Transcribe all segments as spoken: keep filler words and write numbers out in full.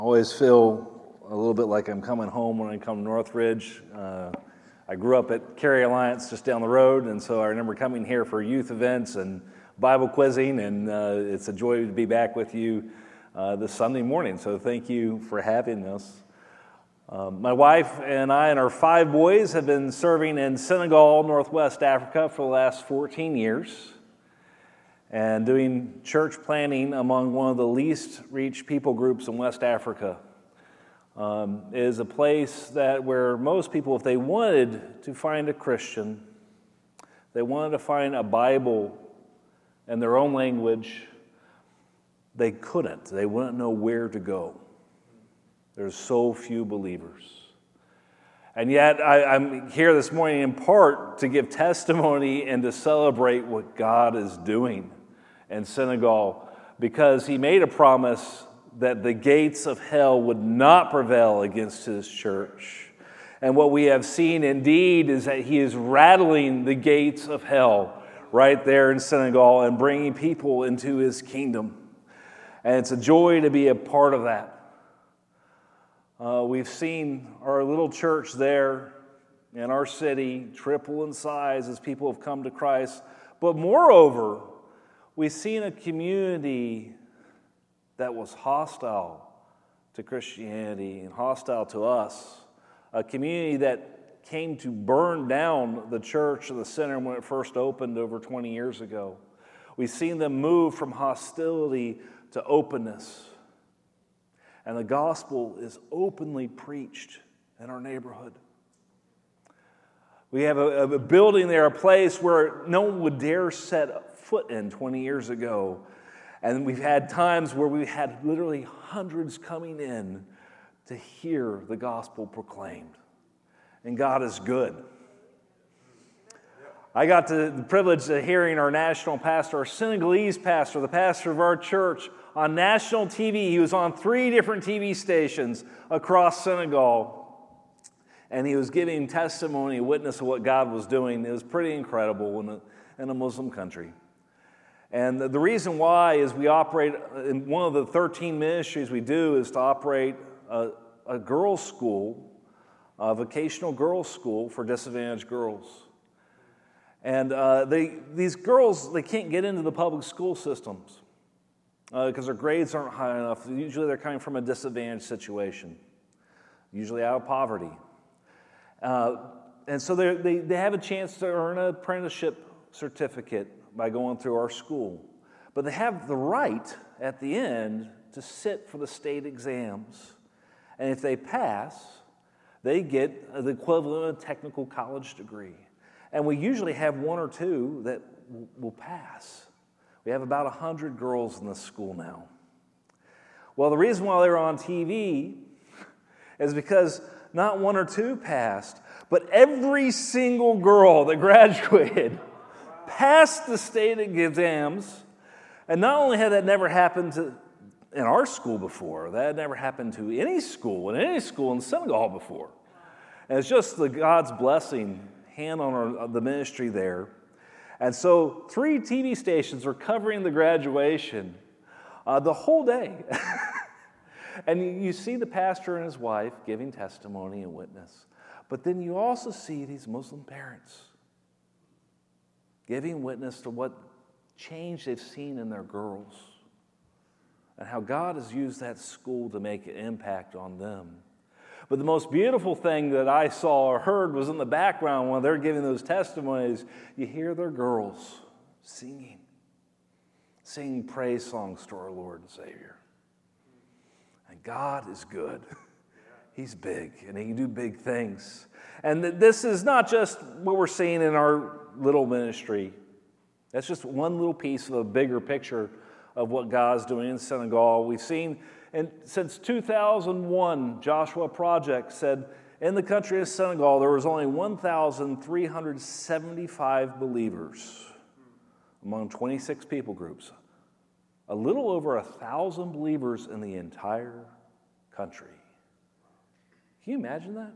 I always feel a little bit like I'm coming home when I come to Northridge. Uh, I grew up at Cary Alliance just down the road, and so I remember coming here for youth events and Bible quizzing, and uh, it's a joy to be back with you uh, this Sunday morning, so thank you for having us. Um, my wife and I and our five boys have been serving in Senegal, Northwest Africa for the last fourteen years. And doing church planting among one of the least reached people groups in West Africa. Um, is a place that where most people, if they wanted to find a Christian, they wanted to find a Bible in their own language, they couldn't. They wouldn't know where to go. There's so few believers. And yet I, I'm here this morning in part to give testimony and to celebrate what God is doing in Senegal, because he made a promise that the gates of hell would not prevail against his church. And what we have seen indeed is that he is rattling the gates of hell right there in Senegal and bringing people into his kingdom. And it's a joy to be a part of that. Uh, we've seen our little church there in our city triple in size as people have come to Christ. But moreover, we've seen a community that was hostile to Christianity and hostile to us, a community that came to burn down the church of the center when it first opened over twenty years ago. We've seen them move from hostility to openness, and the gospel is openly preached in our neighborhood. We have a, a building there, a place where no one would dare set foot in twenty years ago. And we've had times where we've had literally hundreds coming in to hear the gospel proclaimed. And God is good. I got to the privilege of hearing our national pastor, our Senegalese pastor, the pastor of our church, on national T V. He was on three different T V stations across Senegal. And he was giving testimony, a witness of what God was doing. It was pretty incredible in a, in a Muslim country. And the reason why is we operate, in one of the thirteen ministries we do is to operate a, a girls' school, a vocational girls' school for disadvantaged girls. And uh, they, these girls, they can't get into the public school systems because uh, their grades aren't high enough. Usually they're coming from a disadvantaged situation, usually out of poverty. Uh, and so they, they have a chance to earn an apprenticeship certificate by going through our school. But they have the right at the end to sit for the state exams. And if they pass, they get the equivalent of a technical college degree. And we usually have one or two that will pass. We have about one hundred girls in this school now. Well, the reason why they're on T V is because not one or two passed, but every single girl that graduated passed the state exams. And not only had that never happened to, in our school before, that had never happened to any school, in any school in Senegal before. And it's just the God's blessing, hand on our, the ministry there. And so three T V stations are covering the graduation uh, the whole day. And you see the pastor and his wife giving testimony and witness. But then you also see these Muslim parents giving witness to what change they've seen in their girls and how God has used that school to make an impact on them. But the most beautiful thing that I saw or heard was in the background when they're giving those testimonies. You hear their girls singing, singing praise songs to our Lord and Savior. And God is good. He's big, and he can do big things. And this is not just what we're seeing in our little ministry. That's just one little piece of a bigger picture of what God's doing in Senegal. We've seen, and since two thousand one, Joshua Project said in the country of Senegal there was only one thousand three hundred seventy-five believers among twenty-six people groups. A little over a thousand believers in the entire country. Can you imagine that?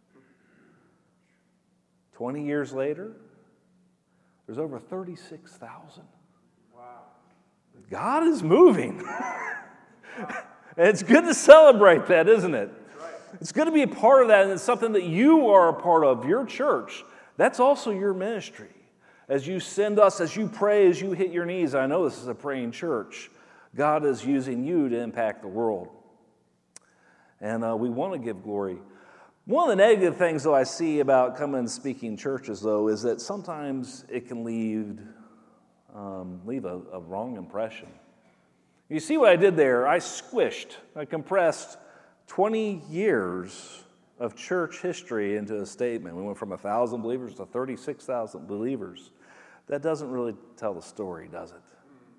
twenty years later, there's over thirty-six thousand. Wow. God is moving. And it's good to celebrate that, isn't it? It's good to be a part of that, and it's something that you are a part of, your church. That's also your ministry. As you send us, as you pray, as you hit your knees, I know this is a praying church. God is using you to impact the world. And uh, we want to give glory. One of the negative things, though, I see about coming and speaking churches, though, is that sometimes it can leave, um, leave a, a wrong impression. You see what I did there? I squished, I compressed twenty years of church history into a statement. We went from one thousand believers to thirty-six thousand believers. That doesn't really tell the story, does it?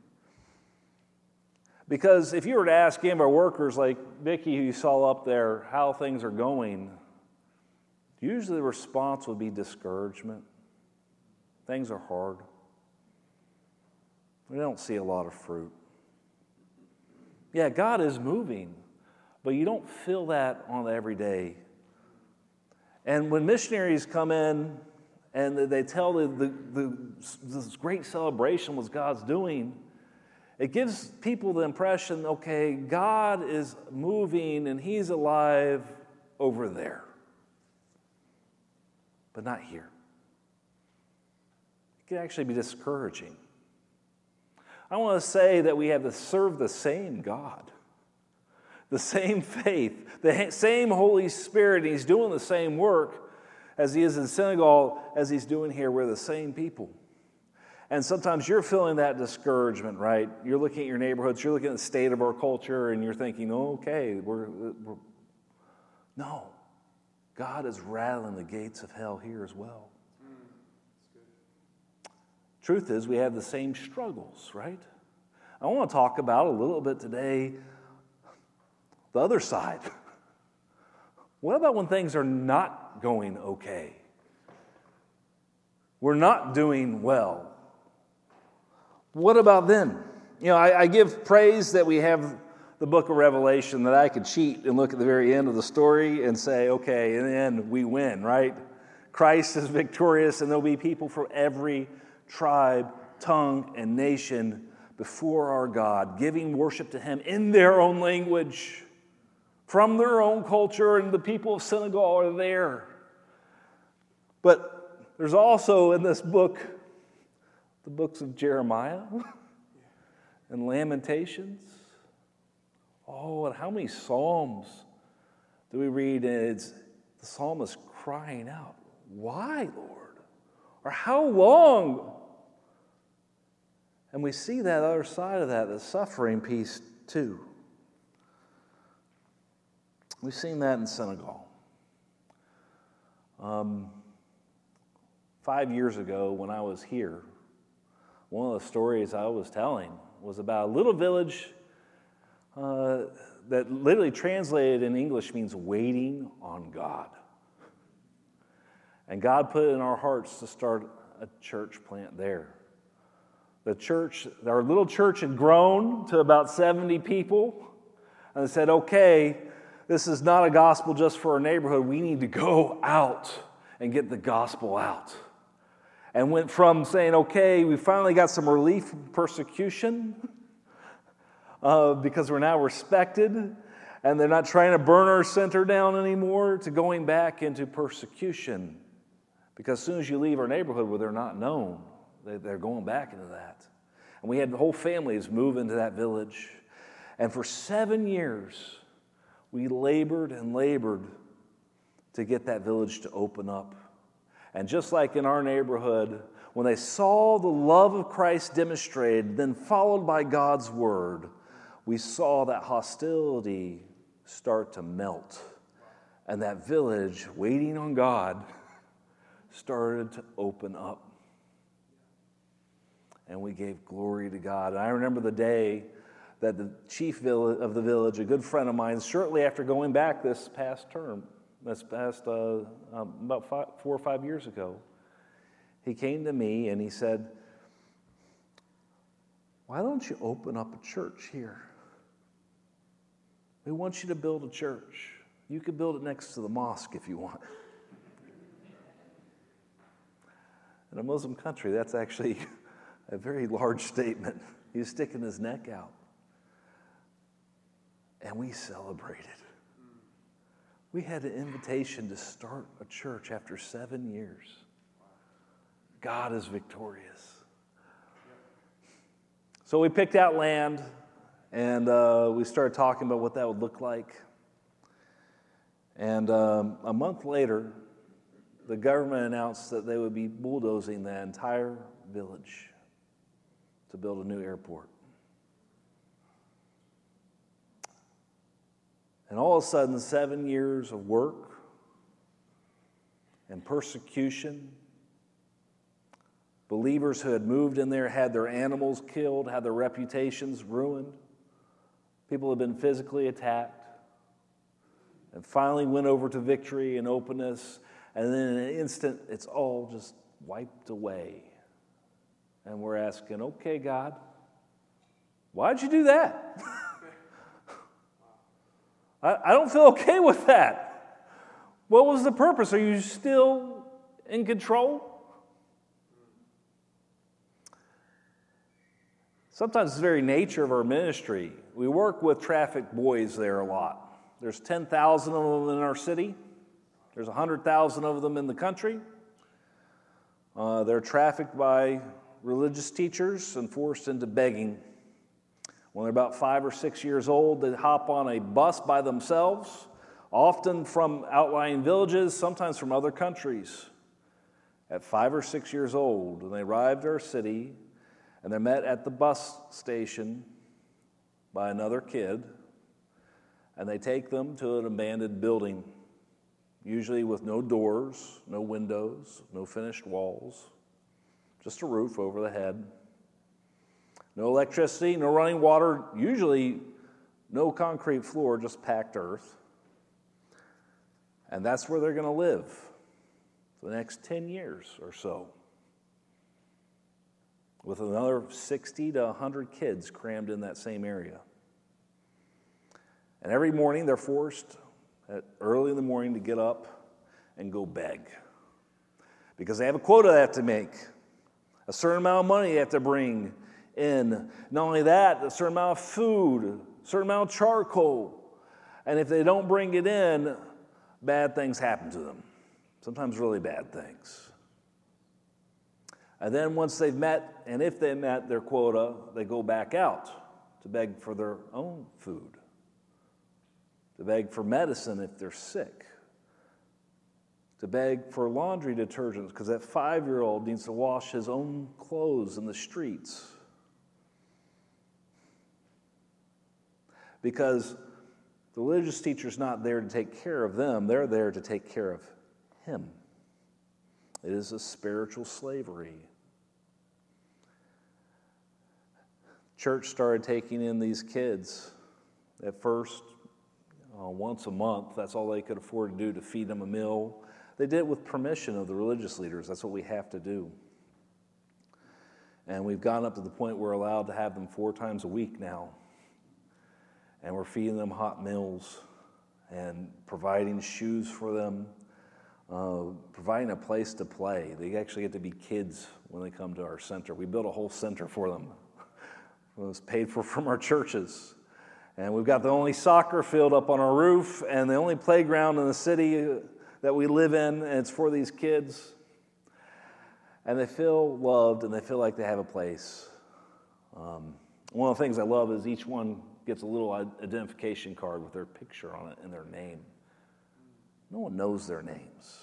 Because if you were to ask any of our workers, like Vicki, who you saw up there, how things are going, usually the response would be discouragement. Things are hard. We don't see a lot of fruit. Yeah, God is moving, but you don't feel that on the everyday. And when missionaries come in and they tell the, the, the, this great celebration what God's doing, it gives people the impression, okay, God is moving and He's alive over there, but not here. It can actually be discouraging. I want to say that we have to serve the same God, the same faith, the same Holy Spirit. He's doing the same work as He is in Senegal, as He's doing here. We're the same people. And sometimes you're feeling that discouragement, right? You're looking at your neighborhoods, you're looking at the state of our culture, and you're thinking, oh, okay, we're, we're... No. God is rattling the gates of hell here as well. Truth is, we have the same struggles, right? I want to talk about a little bit today the other side. What about when things are not going okay? We're not doing well. What about then? You know, I, I give praise that we have the book of Revelation, that I could cheat and look at the very end of the story and say, okay, in the end, we win, right? Christ is victorious, and there'll be people from every tribe, tongue, and nation before our God, giving worship to Him in their own language, from their own culture, and the people of Senegal are there. But there's also in this book, the books of Jeremiah and Lamentations. Oh, and how many Psalms do we read? And it's the psalmist crying out, why, Lord? Or how long? And we see that other side of that, the suffering piece too. We've seen that in Senegal. Um, five years ago when I was here, one of the stories I was telling was about a little village uh, that literally translated in English means waiting on God. And God put it in our hearts to start a church plant there. The church, our little church had grown to about seventy people. And they said, okay, this is not a gospel just for our neighborhood. We need to go out and get the gospel out. And went from saying, okay, we finally got some relief from persecution uh, because we're now respected and they're not trying to burn our center down anymore, to going back into persecution. Because as soon as you leave our neighborhood where they're not known, they're going back into that. And we had whole families move into that village. And for seven years, we labored and labored to get that village to open up. And just like in our neighborhood, when they saw the love of Christ demonstrated, then followed by God's word, we saw that hostility start to melt. And that village, waiting on God, started to open up. And we gave glory to God. And I remember the day that the chief of the village, a good friend of mine, shortly after going back this past term, this past uh, um, about five, four or five years ago, he came to me and he said, why don't you open up a church here? We want you to build a church. You could build it next to the mosque if you want. In a Muslim country, that's actually a very large statement. He was sticking his neck out. and we celebrated. We had an invitation to start a church after seven years. God is victorious. So we picked out land, and uh, we started talking about what that would look like. And um, a month later, the government announced that they would be bulldozing the entire village to build a new airport. And all of a sudden, seven years of work and persecution, believers who had moved in there had their animals killed, had their reputations ruined. People had been physically attacked, and finally went over to victory and openness, and then in an instant, it's all just wiped away. And we're asking, okay, God, why'd you do that? I, I don't feel okay with that. What was the purpose? Are you still in control? Sometimes it's the very nature of our ministry. We work with trafficked boys there a lot. There's ten thousand of them in our city. There's one hundred thousand of them in the country. Uh, they're trafficked by religious teachers and forced into begging. When they're about five or six years old, they hop on a bus by themselves, often from outlying villages, sometimes from other countries. At five or six years old, and they arrive at our city, and they're met at the bus station by another kid, and they take them to an abandoned building, usually with no doors, no windows, no finished walls, just a roof over the head. No electricity, no running water, usually no concrete floor, just packed earth. And that's where they're going to live for the next ten years or so, with another sixty to one hundred kids crammed in that same area. And every morning they're forced at early in the morning to get up and go beg, because they have a quota they have to make, a certain amount of money they have to bring in. Not only that, a certain amount of food, a certain amount of charcoal. And if they don't bring it in, bad things happen to them. Sometimes really bad things. And then once they've met, and if they met their quota, they go back out to beg for their own food, to beg for medicine if they're sick, to beg for laundry detergents because that five-year-old needs to wash his own clothes in the streets. Because the religious teacher's not there to take care of them, they're there to take care of him. It is a spiritual slavery. Church started taking in these kids at first, uh, once a month. That's all they could afford to do, to feed them a meal. They did it with permission of the religious leaders. That's what we have to do. And we've gone up to the point where we're allowed to have them four times a week now. And we're feeding them hot meals and providing shoes for them, uh, providing a place to play. They actually get to be kids when they come to our center. We built a whole center for them. It was paid for from our churches. And we've got the only soccer field up on our roof and the only playground in the city that we live in, and it's for these kids. And they feel loved and they feel like they have a place. Um, one of the things I love is each one gets a little identification card with their picture on it and their name. No one knows their names.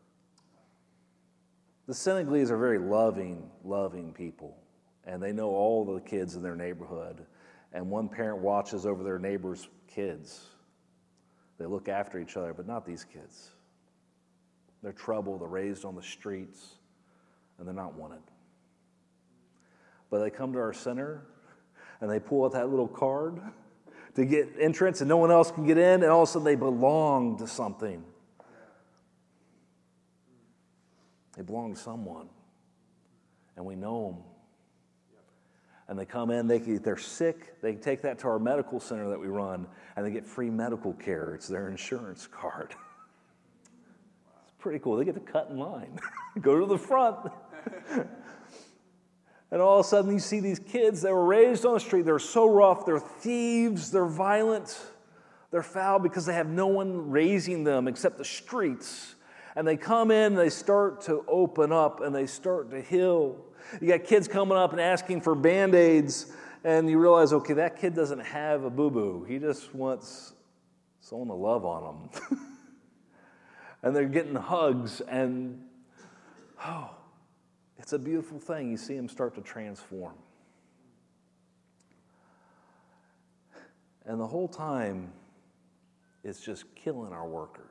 The Senegalese are very loving, loving people, and they know all the kids in their neighborhood, and one parent watches over their neighbor's kids. They look after each other, but not these kids. They're trouble, they're raised on the streets, and they're not wanted. But they come to our center, and they pull out that little card to get entrance, and no one else can get in, and all of a sudden they belong to something. They belong to someone, and we know them. And they come in, they can, if they're sick, they can take that to our medical center that we run, and they get free medical care. It's their insurance card. It's pretty cool. They get to cut in line, go to the front. And all of a sudden you see these kids that were raised on the street. They're so rough. They're thieves. They're violent. They're foul because they have no one raising them except the streets. And they come in and they start to open up and they start to heal. You got kids coming up and asking for Band-Aids, and you realize, okay, that kid doesn't have a boo-boo. He just wants someone to love on him. And they're getting hugs, and oh, it's a beautiful thing. You see them start to transform. And the whole time, it's just killing our workers.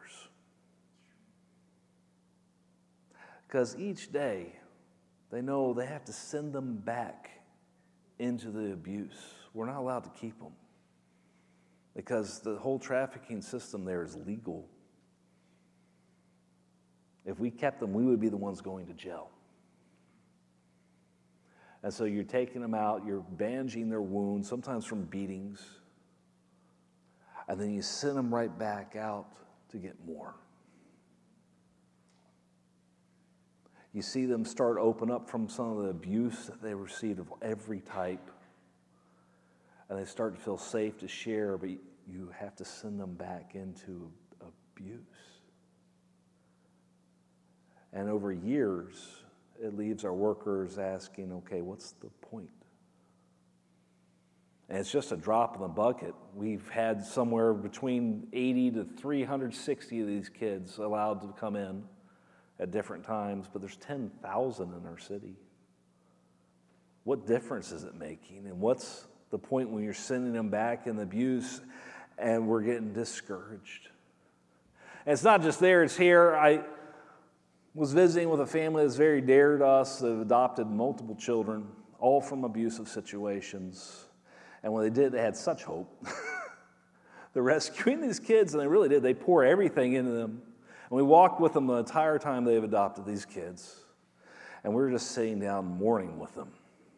Because each day, they know they have to send them back into the abuse. We're not allowed to keep them. Because the whole trafficking system there is legal. If we kept them, we would be the ones going to jail. And so you're taking them out, you're bandaging their wounds, sometimes from beatings, and then you send them right back out to get more. You see them start to open up from some of the abuse that they received of every type, and they start to feel safe to share, but you have to send them back into abuse. And over years, it leaves our workers asking, okay, what's the point? And it's just a drop in the bucket. We've had somewhere between eighty to three hundred sixty of these kids allowed to come in at different times, but there's ten thousand in our city. What difference is it making? And what's the point when you're sending them back in the abuse and we're getting discouraged? And it's not just there, it's here. I was visiting with a family that's very dear to us. They've adopted multiple children, all from abusive situations. And when they did, they had such hope. They're rescuing these kids, and they really did. They pour everything into them. And we walked with them the entire time they've adopted these kids. And we were just sitting down mourning with them.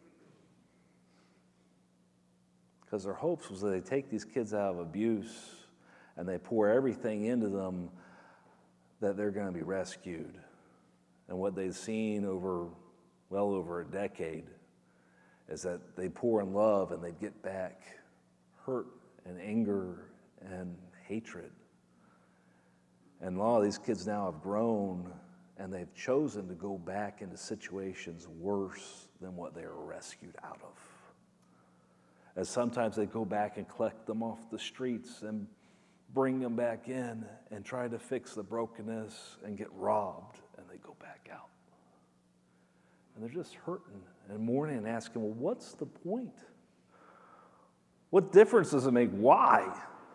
Because their hopes was that they take these kids out of abuse and they pour everything into them, that they're going to be rescued. And what they've seen over, well over a decade, is that they pour in love and they get back hurt and anger and hatred. And a lot of these kids now have grown, and they've chosen to go back into situations worse than what they were rescued out of. And sometimes they go back and collect them off the streets and bring them back in and try to fix the brokenness and get robbed, and they go back out. And they're just hurting and mourning and asking, well, what's the point? What difference does it make? Why?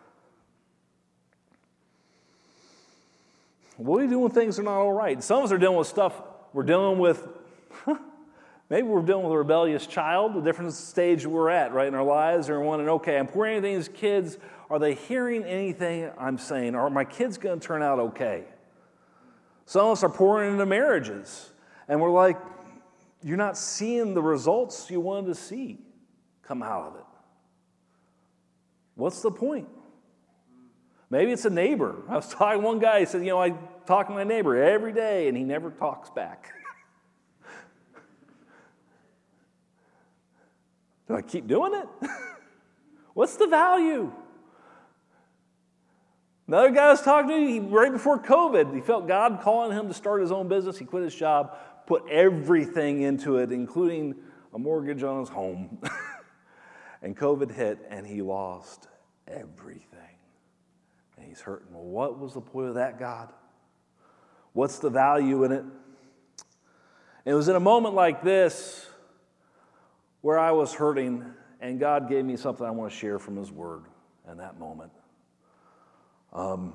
What do we do when things are not all right? Some of us are dealing with stuff we're dealing with. Maybe we're dealing with a rebellious child, a different stage we're at, right, in our lives, and we're wondering, okay, I'm pouring anything to these kids. Are they hearing anything I'm saying? Are my kids going to turn out okay? Some of us are pouring into marriages, and we're like, you're not seeing the results you wanted to see come out of it. What's the point? Maybe it's a neighbor. I was talking to one guy, he said, you know, I talk to my neighbor every day, and he never talks back. Do I keep doing it? What's the value? Another guy I was talking to, he, right before COVID, he felt God calling him to start his own business. He quit his job, put everything into it, including a mortgage on his home. And COVID hit, and he lost everything. And he's hurting. Well, what was the point of that, God? What's the value in it? And it was in a moment like this where I was hurting, and God gave me something I want to share from His Word in that moment. Um,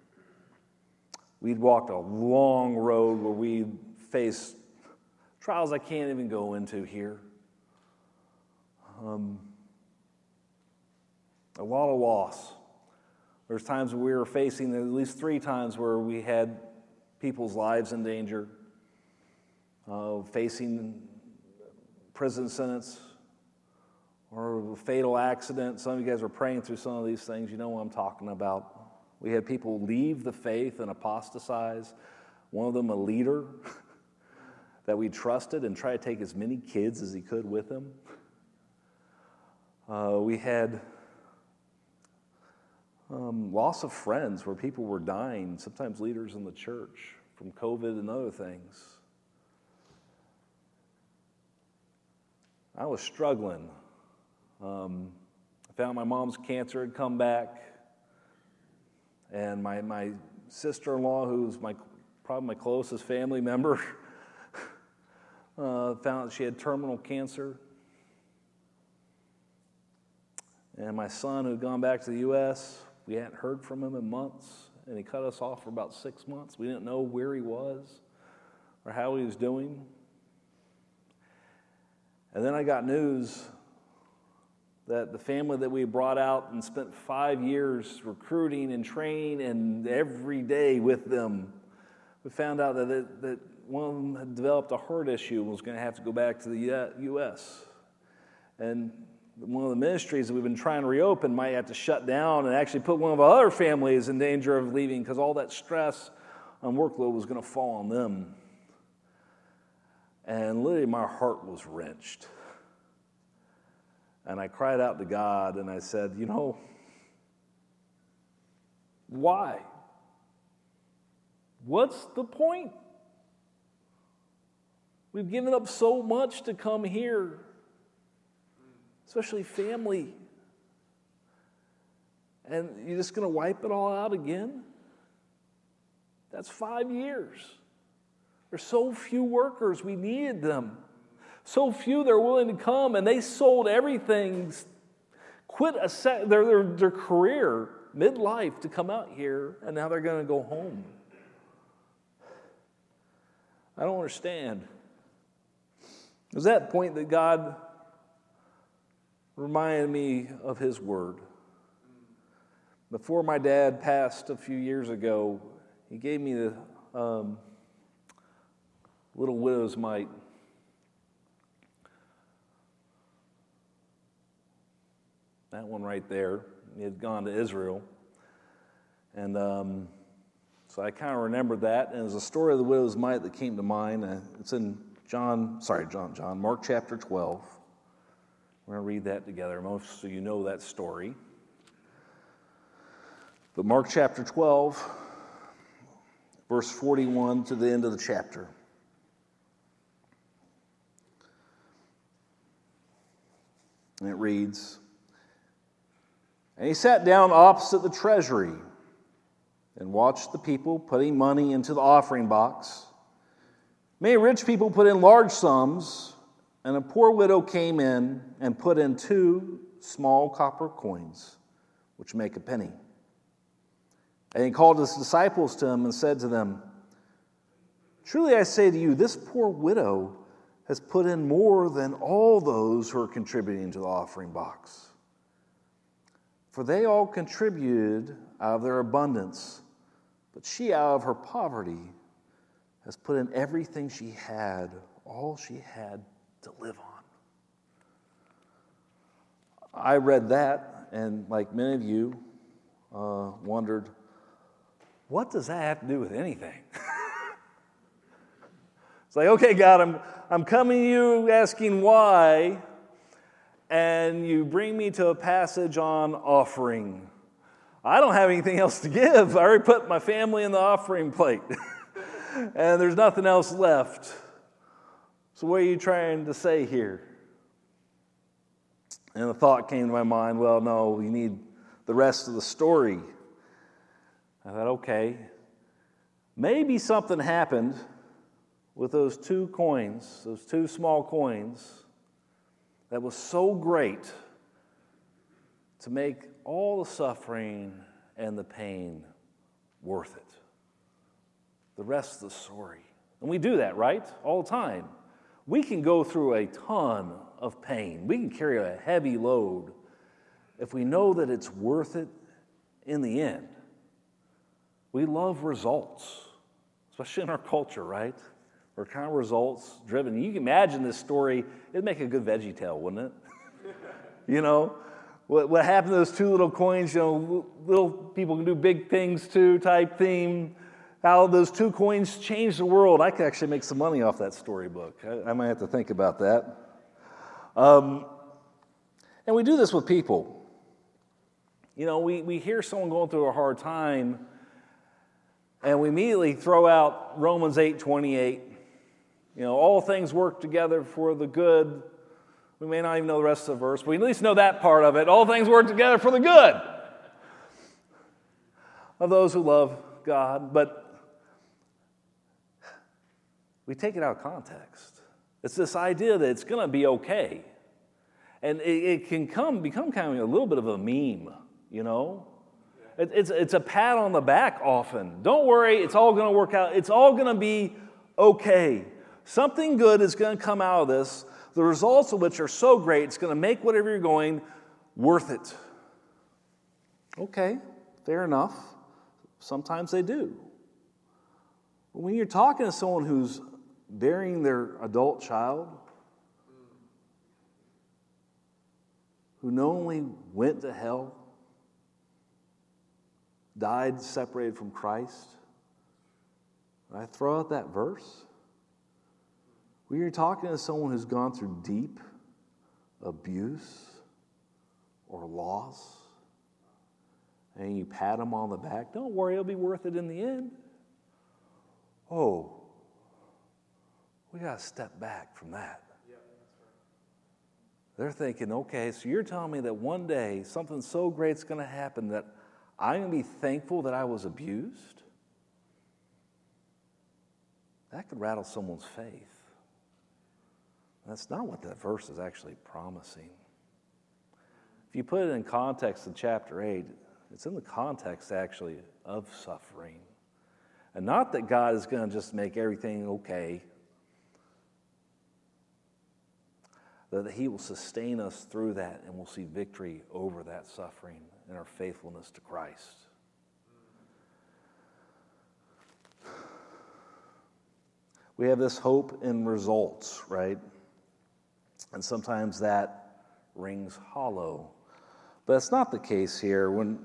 we'd walked a long road where we faced trials I can't even go into here. Um, a lot of loss. There's times we were facing, at least three times, where we had people's lives in danger, uh, facing prison sentence or a fatal accident. Some of you guys are praying through some of these things. You know what I'm talking about. We had people leave the faith and apostatize. One of them, a leader that we trusted, and try to take as many kids as he could with him. Uh, we had Um, loss of friends where people were dying, sometimes leaders in the church, from COVID and other things. I was struggling. Um, I found my mom's cancer had come back, and my, my sister-in-law, who's my probably my closest family member, uh, found that she had terminal cancer. And my son, who had gone back to the U S, we hadn't heard from him in months, and he cut us off for about six months. We didn't know where he was or how he was doing. And then I got news that the family that we brought out and spent five years recruiting and training and every day with them, we found out that, it, that one of them had developed a heart issue and was going to have to go back to the U S And one of the ministries that we've been trying to reopen might have to shut down and actually put one of our other families in danger of leaving because all that stress and workload was going to fall on them. And literally my heart was wrenched. And I cried out to God and I said, you know, why? What's the point? We've given up so much to come here, especially family. And you're just going to wipe it all out again? That's five years. There's so few workers, we needed them. So few they're willing to come, and they sold everything, quit a sec- their, their, their career midlife to come out here, and now they're going to go home. I don't understand. It was that point that God reminded me of His Word. Before my dad passed a few years ago, he gave me the um, little widow's mite. That one right there. He had gone to Israel. And um, so I kind of remembered that. And it was a story of the widow's mite that came to mind. Uh, it's in John, sorry, John, John, Mark chapter twelve. We're going to read that together. Most of you know that story. But Mark chapter twelve, verse forty-one to the end of the chapter. And it reads, "And he sat down opposite the treasury and watched the people putting money into the offering box. Many rich people put in large sums, and a poor widow came in and put in two small copper coins, which make a penny. And he called his disciples to him and said to them, 'Truly I say to you, this poor widow has put in more than all those who are contributing to the offering box. For they all contributed out of their abundance, but she out of her poverty has put in everything she had, all she had to live on.'" I read that, and like many of you, uh, wondered, what does that have to do with anything? It's like, okay, God, I'm, I'm coming to you asking why, and you bring me to a passage on offering. I don't have anything else to give. I already put my family in the offering plate, and there's nothing else left. So what are you trying to say here? And the thought came to my mind, well, no, you need the rest of the story. I thought, okay, maybe something happened with those two coins, those two small coins, that was so great to make all the suffering and the pain worth it. The rest of the story. And we do that, right? All the time. We can go through a ton of pain. We can carry a heavy load if we know that it's worth it in the end. We love results, especially in our culture, right? We're kind of results driven. You can imagine this story, it'd make a good veggie tale, wouldn't it? You know, what, what happened to those two little coins, you know, little people can do big things too type theme. How those two coins changed the world. I could actually make some money off that storybook. I, I might have to think about that. Um, and we do this with people. You know, we, we hear someone going through a hard time, and we immediately throw out Romans eight twenty-eight. You know, all things work together for the good. We may not even know the rest of the verse, but we at least know that part of it. All things work together for the good of those who love God. But we take it out of context. It's this idea that it's going to be okay. And it, it can come become kind of a little bit of a meme, you know? It, it's, it's a pat on the back often. Don't worry, it's all going to work out. It's all going to be okay. Something good is going to come out of this, the results of which are so great, it's going to make whatever you're going worth it. Okay, fair enough. Sometimes they do. But when you're talking to someone who's burying their adult child, who not only went to hell, died separated from Christ, I throw out that verse. When you're talking to someone who's gone through deep abuse or loss, and you pat them on the back, don't worry, it'll be worth it in the end. Oh, we got to step back from that. Yeah, that's right. They're thinking, okay, so you're telling me that one day something so great's going to happen that I'm going to be thankful that I was abused? That could rattle someone's faith. That's not what that verse is actually promising. If you put it in context of chapter eight, it's in the context actually of suffering. And not that God is going to just make everything okay, that He will sustain us through that and we'll see victory over that suffering and our faithfulness to Christ. We have this hope in results, right? And sometimes that rings hollow. But it's not the case here. When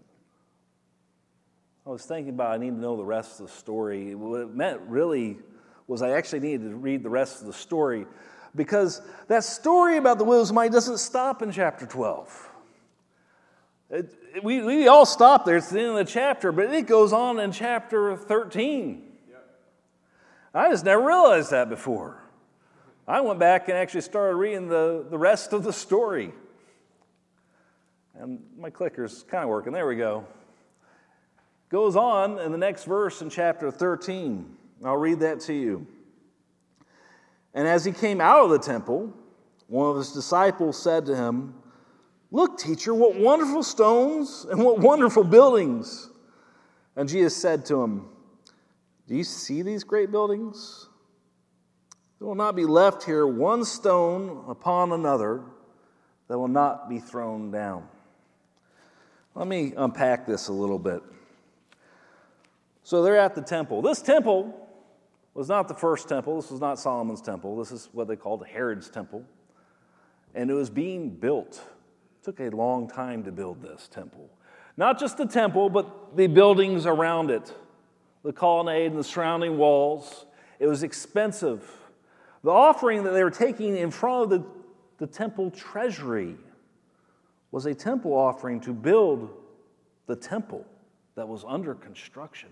I was thinking about I need to know the rest of the story, what it meant really was I actually needed to read the rest of the story, because that story about the widow's mite doesn't stop in chapter twelve. It, it, we, we all stop there. It's the end of the chapter, but it goes on in chapter thirteen. Yep. I just never realized that before. I went back and actually started reading the, the rest of the story. And my clicker's kind of working. There we go. Goes on in the next verse in chapter thirteen. I'll read that to you. And as he came out of the temple, one of his disciples said to him, "Look, teacher, what wonderful stones and what wonderful buildings." And Jesus said to him, "Do you see these great buildings? There will not be left here one stone upon another that will not be thrown down." Let me unpack this a little bit. So they're at the temple. This temple was not the first temple. This was not Solomon's temple. This is what they called Herod's temple. And it was being built. It took a long time to build this temple. Not just the temple, but the buildings around it, the colonnade and the surrounding walls. It was expensive. The offering that they were taking in front of the, the temple treasury was a temple offering to build the temple that was under construction.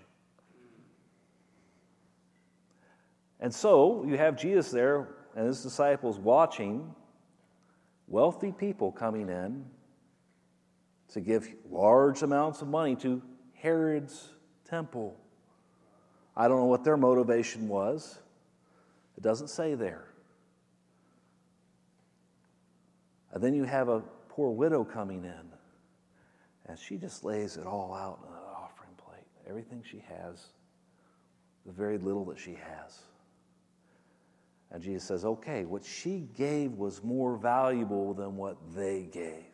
And so you have Jesus there and his disciples watching wealthy people coming in to give large amounts of money to Herod's temple. I don't know what their motivation was. It doesn't say there. And then you have a poor widow coming in, and she just lays it all out on an offering plate. Everything she has, the very little that she has. And Jesus says, okay, what she gave was more valuable than what they gave.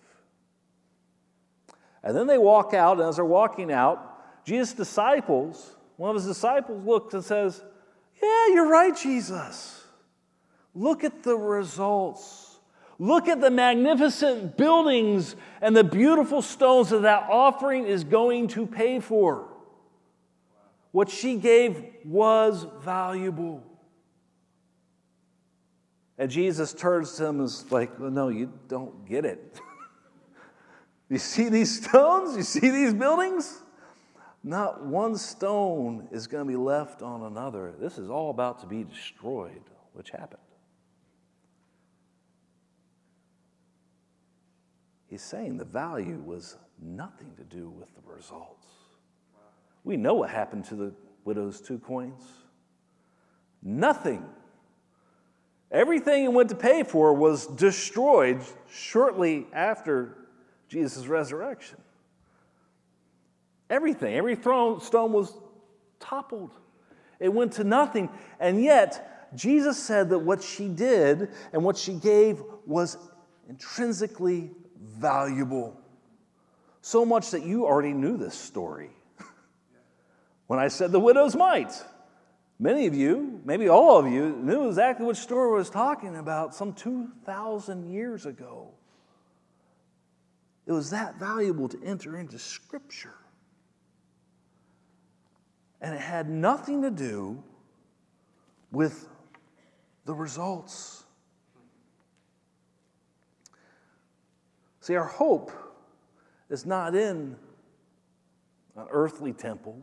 And then they walk out, and as they're walking out, Jesus' disciples, one of his disciples looks and says, "Yeah, you're right, Jesus. Look at the results. Look at the magnificent buildings and the beautiful stones that that offering is going to pay for. What she gave was valuable." And Jesus turns to him and is like, well, no, you don't get it. You see these stones? You see these buildings? Not one stone is going to be left on another. This is all about to be destroyed, which happened. He's saying the value was nothing to do with the results. We know what happened to the widow's two coins. Nothing. Everything it went to pay for was destroyed shortly after Jesus' resurrection. Everything, every throne, stone was toppled. It went to nothing. And yet, Jesus said that what she did and what she gave was intrinsically valuable. So much that you already knew this story. When I said the widow's mite, many of you, maybe all of you, knew exactly what story I was talking about some two thousand years ago. It was that valuable to enter into Scripture. And it had nothing to do with the results. See, our hope is not in an earthly temple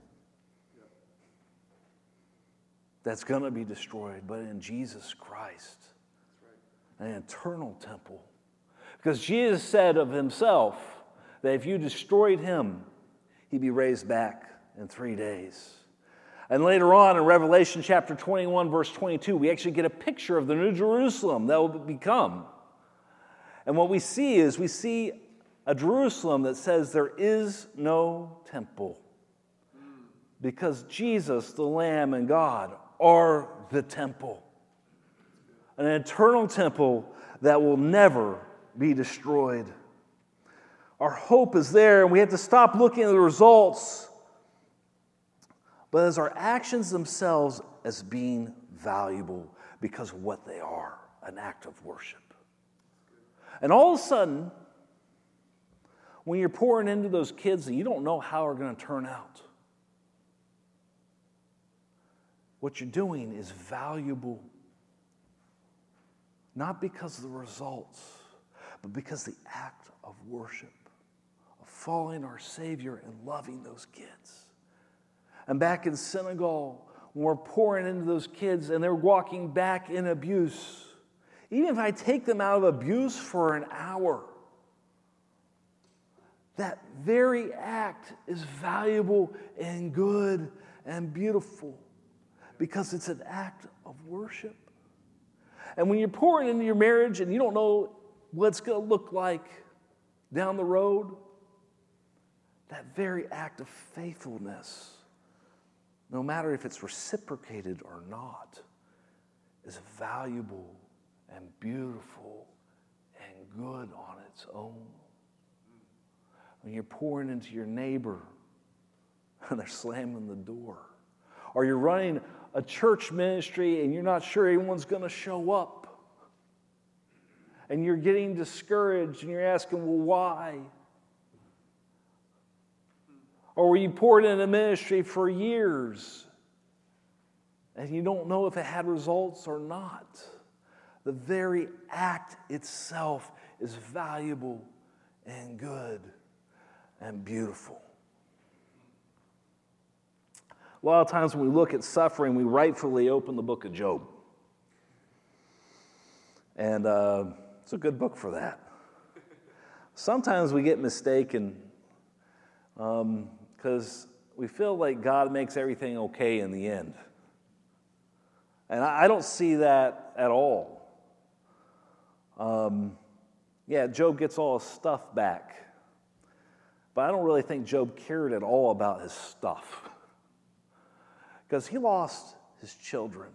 that's going to be destroyed, but in Jesus Christ, an eternal temple. Because Jesus said of himself that if you destroyed him, he'd be raised back in three days. And later on in Revelation chapter twenty-one, verse twenty-two, we actually get a picture of the New Jerusalem that will become. And what we see is we see a Jerusalem that says there is no temple. Because Jesus, the Lamb, and God are the temple. An eternal temple that will never be destroyed. Our hope is there, and we have to stop looking at the results, but as our actions themselves as being valuable because of what they are, an act of worship. And all of a sudden, when you're pouring into those kids that you don't know how are going to turn out, what you're doing is valuable, not because of the results, but because the act of worship, of following our Savior and loving those kids. And back in Senegal, when we're pouring into those kids and they're walking back in abuse, even if I take them out of abuse for an hour, that very act is valuable and good and beautiful because it's an act of worship. And when you're pouring into your marriage and you don't know what it's going to look like down the road, that very act of faithfulness, no matter if it's reciprocated or not, is valuable and beautiful and good on its own. When you're pouring into your neighbor and they're slamming the door, or you're running a church ministry and you're not sure anyone's going to show up, and you're getting discouraged and you're asking, well, why? Or were you poured into ministry for years and you don't know if it had results or not? The very act itself is valuable and good and beautiful. A lot of times when we look at suffering, we rightfully open the book of Job. And uh, it's a good book for that. Sometimes we get mistaken because um, we feel like God makes everything okay in the end. And I, I don't see that at all. Um, yeah, Job gets all his stuff back. But I don't really think Job cared at all about his stuff. Because he lost his children.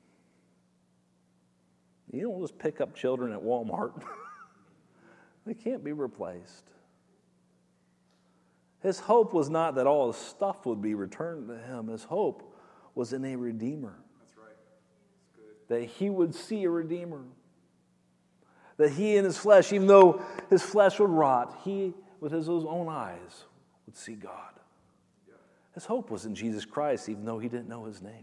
You don't just pick up children at Walmart. They can't be replaced. His hope was not that all his stuff would be returned to him. His hope was in a Redeemer. That's right. That's good. That he would see a Redeemer. That he in his flesh, even though his flesh would rot, he, with his own eyes, would see God. Yeah. His hope was in Jesus Christ, even though he didn't know his name.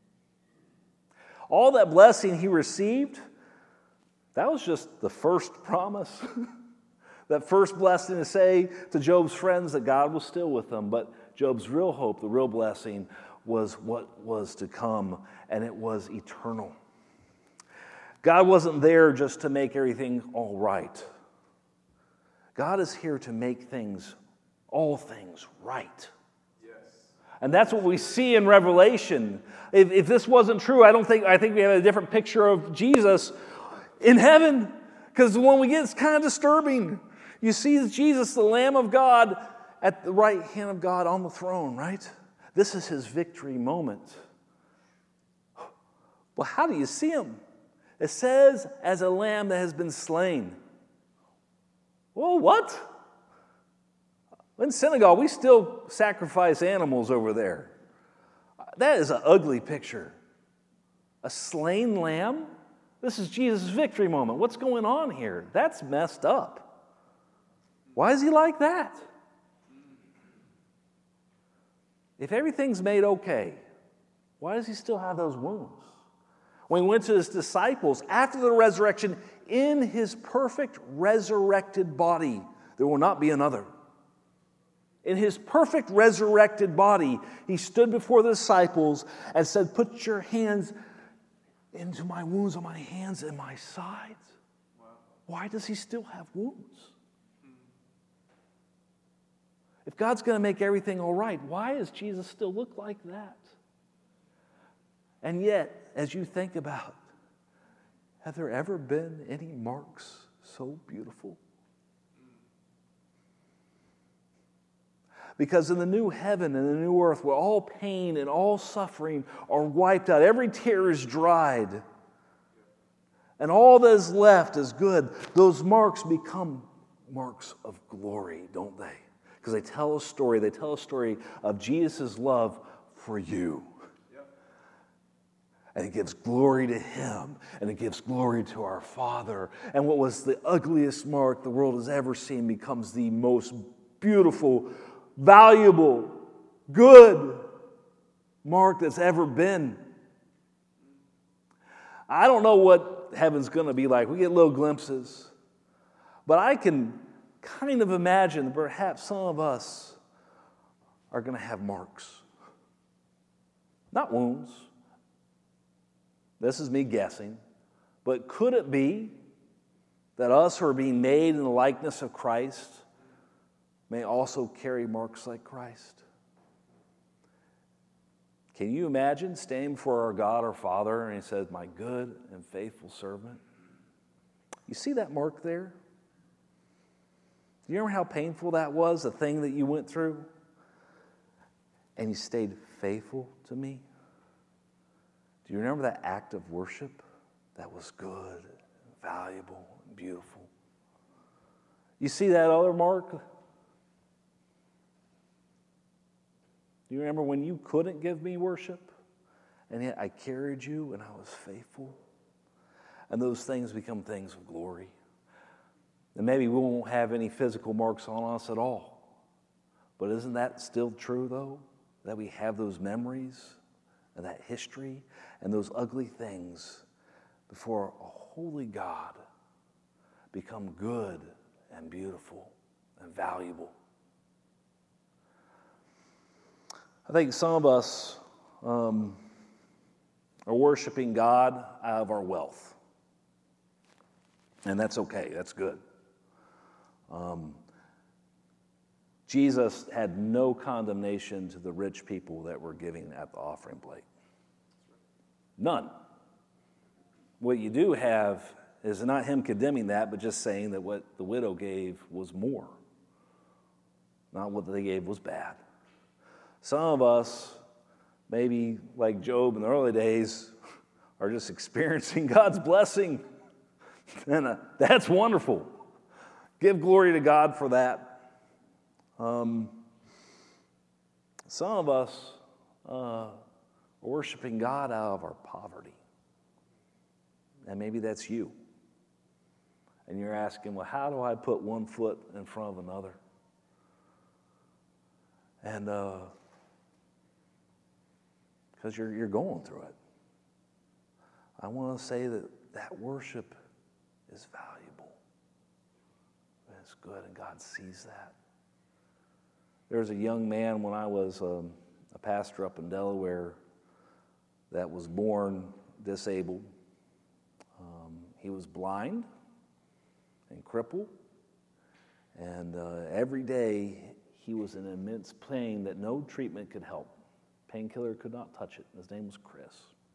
All that blessing he received, that was just the first promise. That first blessing to say to Job's friends that God was still with them, but Job's real hope, the real blessing, was what was to come, and it was eternal. God wasn't there just to make everything all right. God is here to make things, all things, right. Yes. And that's what we see in Revelation. If, if this wasn't true, I don't think I think we have a different picture of Jesus in heaven, because the one we get is kind of disturbing. You see Jesus, the Lamb of God, at the right hand of God on the throne, right? This is his victory moment. Well, how do you see him? It says, as a lamb that has been slain. Well, what? In synagogue, we still sacrifice animals over there. That is an ugly picture. A slain lamb? This is Jesus' victory moment. What's going on here? That's messed up. Why is he like that? If everything's made okay, why does he still have those wounds? When he went to his disciples after the resurrection, in his perfect resurrected body, there will not be another. In his perfect resurrected body, he stood before the disciples and said, "Put your hands into my wounds on my hands and my sides." Wow. Why does he still have wounds? If God's going to make everything all right, why does Jesus still look like that? And yet, as you think about, have there ever been any marks so beautiful? Because in the new heaven and the new earth, where all pain and all suffering are wiped out, every tear is dried, and all that is left is good, those marks become marks of glory, don't they? Because they tell a story, they tell a story of Jesus' love for you. And it gives glory to him, and it gives glory to our Father. And what was the ugliest mark the world has ever seen becomes the most beautiful, valuable, good mark that's ever been. I don't know what heaven's going to be like. We get little glimpses. But I can kind of imagine that perhaps some of us are going to have marks. Not wounds. This is me guessing. But could it be that us who are being made in the likeness of Christ may also carry marks like Christ? Can you imagine standing before our God, our Father, and he says, "My good and faithful servant"? You see that mark there? Do you remember how painful that was, the thing that you went through? And you stayed faithful to me? Do you remember that act of worship that was good, and valuable, and beautiful? You see that other mark? Do you remember when you couldn't give me worship, and yet I carried you and I was faithful? And those things become things of glory. And maybe we won't have any physical marks on us at all. But isn't that still true, though? That we have those memories and that history and those ugly things before a holy God become good and beautiful and valuable. I think some of us um, are worshiping God out of our wealth. And that's okay, that's good. Um, Jesus had no condemnation to the rich people that were giving at the offering plate. None. What you do have is not him condemning that, but just saying that what the widow gave was more. Not what they gave was bad. Some of us, maybe like Job in the early days, are just experiencing God's blessing. And uh, that's wonderful. Give glory to God for that. Um, some of us uh, are worshiping God out of our poverty. And maybe that's you. And you're asking, well, how do I put one foot in front of another? And uh, because you're, you're going through it. I want to say that that worship is valuable. It's is good, and God sees that. There was a young man when I was um, a pastor up in Delaware that was born disabled. Um, he was blind and crippled, and uh, every day he was in immense pain that no treatment could help. Painkiller could not touch it. His name was Chris.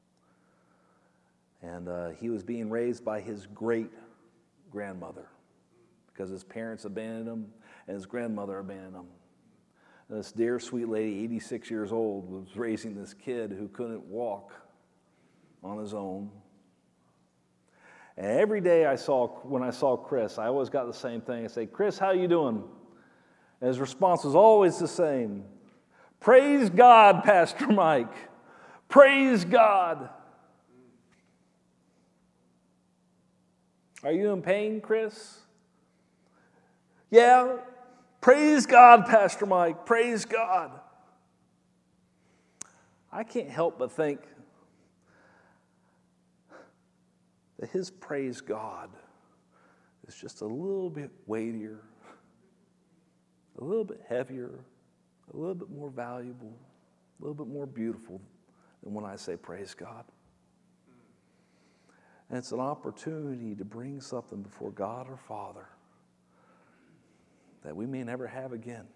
And uh, he was being raised by his great-grandmother because his parents abandoned him and his grandmother abandoned him. And this dear, sweet lady, eighty-six years old, was raising this kid who couldn't walk on his own. And every day I saw, when I saw Chris, I always got the same thing. I say, "Chris, how you doing?" And his response was always the same. "Praise God, Pastor Mike. Praise God." "Are you in pain, Chris?" "Yeah. Praise God, Pastor Mike. Praise God." I can't help but think that his praise God is just a little bit weightier, a little bit heavier, a little bit more valuable, a little bit more beautiful than when I say praise God. And it's an opportunity to bring something before God our Father that we may never have again.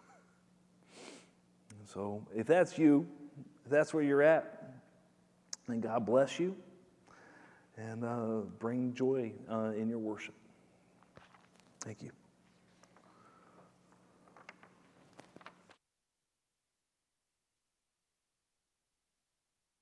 So if that's you, if that's where you're at, then God bless you and uh, bring joy uh, in your worship. Thank you.